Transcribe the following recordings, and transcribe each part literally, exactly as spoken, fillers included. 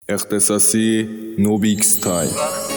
اختصاصی نوبیکس تای.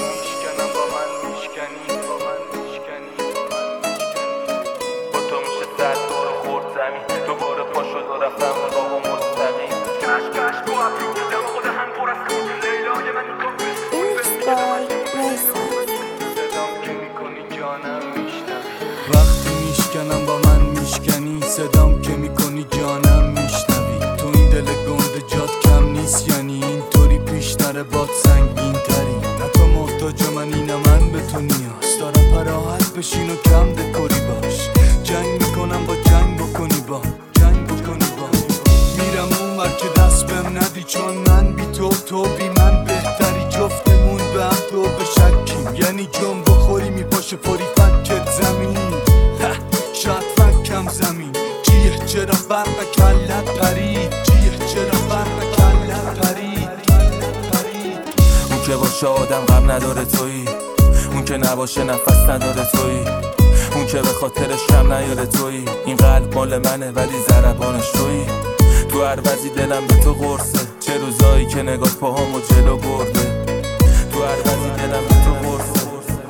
وقتی میشکنم با من میشکنی، صدام که میکنی جانم میشنوی. تو این دل گنده جات کم نیست، یعنی اینطوری پیشتر باد سنگین تری. نه تو محتاج منی نه من به تو نیاز دارم، پراحت بشین و کم دکوری باش. جنگ میکنم با جنگ بکنی با جنگ بکنی با میرم اون ور که دست بهم ندی، چون من بی تو تو بی من بهتری. جفتمون به هم دو بشکیم، یعنی جنب بخوری میپاشه پری فکت زمین. شاید فکم زمین جیه چرا برق کلت پرید، جیه چرا برق کلت پرید. اون که باشه آدم غم نداره تویی، اون که نباشه نفس نداره تویی، اون که به خاطرش کم نیاره تویی. این قلب مال منه ولی ضربانش تویی. تو هر وضعی دلم به تو قرصه، چه روزایی که نگاه پاهامو جلو برده. تو هر وضعی دلم به تو قرصه.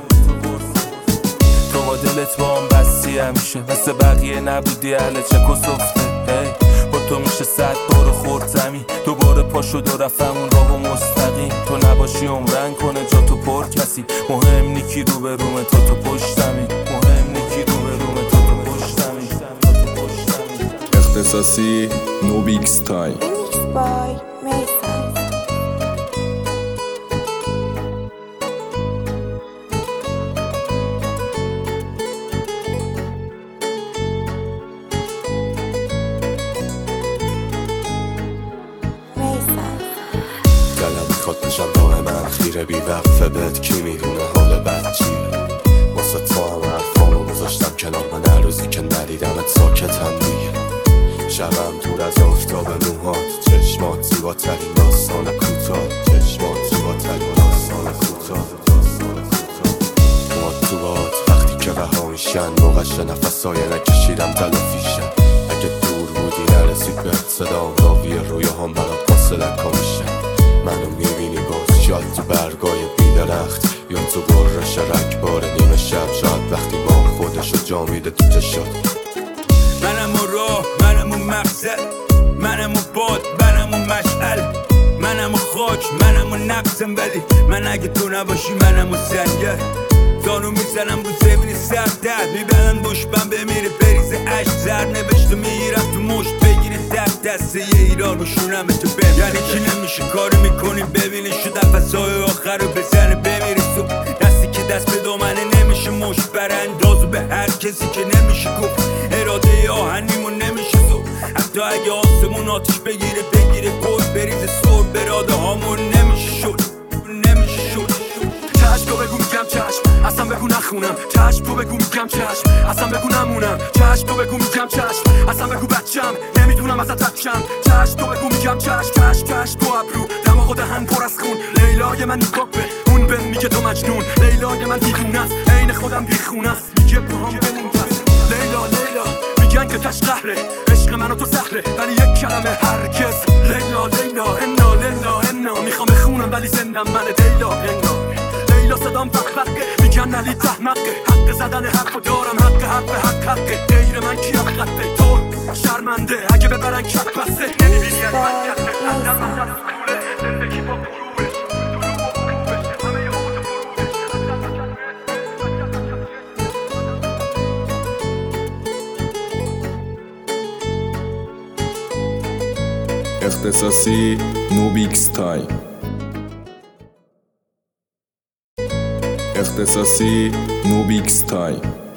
تو با دلت با هم بستی همیشه، مثل بقیه نبودی اهل چک و صفته. با تو میشه صد بار خورد زمین، دوباره پا شد و رفتم اون راه و مستقیم. تو نباشی عمرن کنه جا تو پر کسی، مهم نیکی رو به رومه تا تو پشتمی. مهم نیکی رو به رومه تا تو پشتمی. اختصاصی نوبیکس تای. Remixed by Mason. دلم میخواد بشم راه من خیره، بی وقفه بهت کی میدونه حال بد چیه. واسه تو هم حرفامو گذاشتم کنار، من هر روزی که ندیدمت ساکتم دیگه. شبم دور از آفتاب موهات، چشمات زیباترین داستان کوتاه، چشمات زیباترین داستان کوتاه. موهات تو باد وقتی که رها میشن، موقعش نفسای نکشیدم تلافیشن. اگه دور بودی نرسید بهت صدام، راوی رویاهام برات فاصله کمیشن. منو میبینی باز شاید تو برگای بیدرخت، یا تو برش رکبار نیمه شب. شاید وقتی ما خودشو جا میده تو چشات. منم اون راه، منم اون مقصد، منم اون باد، منم اون مشعل، منم اون خاک، منم اون نفسم. ولی من اگه تو نباشی منم اون سنگر. دانو میزنم رو زمین سر درد، میبرن دشمن بمیره بریزه عشق. زر نوشته میگیرم تو مشت بگیره دست دسته یه ایران رو شونم تو بم. یعنی کی نمیشه کاری میکنیم ببینی شو نفسای آخر رو بزنه بمیری تو. دستی که دست به دامنه نمیشه مشت براندازو به هر کسی که نمیشه گفت. اراده آهنیمون نمیشه تو، حتی اگه آسمون آتیش بگیره بگیره گل بریزه سر. براده هامون نمیشه شد نمیشه شد. چشم تو بگو میگم چشم، اصلا بگو نخونم. چشم تو بگو میگم چشم، اصلا بگو نمونم. چشم تو بگو میگم چشم، اصلا بگو بچم نمیتونم ازت تکشم. چشم تو بگو میگم چشم، چشم چشم تو ابرو دماغ و دهن پر از خون. لیلای من نگاه به اون بهم میگه تو مجنون. لیلای من دیوونه است، عین خودم بیخونه است. میگه پاهم بمون پس. لیلا لیلا میگن که تش قهره، عشق من و تو سهره ولی یک کلمه هرگز. لیلا لیلا انا لیلا انا میخوام بخونم ولی زندم من. لیلا انا لیلا صدام بق بقه، میگن علی تحمقه. حق زدن حرفو دارم، حق حق حق حقه. غیر من کی حقته تو شرمنده اگه ببرن کف بسته. نمیبینی از من کسه سندم من جلوز کوله. زندگی با پروبش دروب و خوبش همه یه حوض فروبش. اختصاصی نوبیکس تای. اختصاصی نوبیکس تای.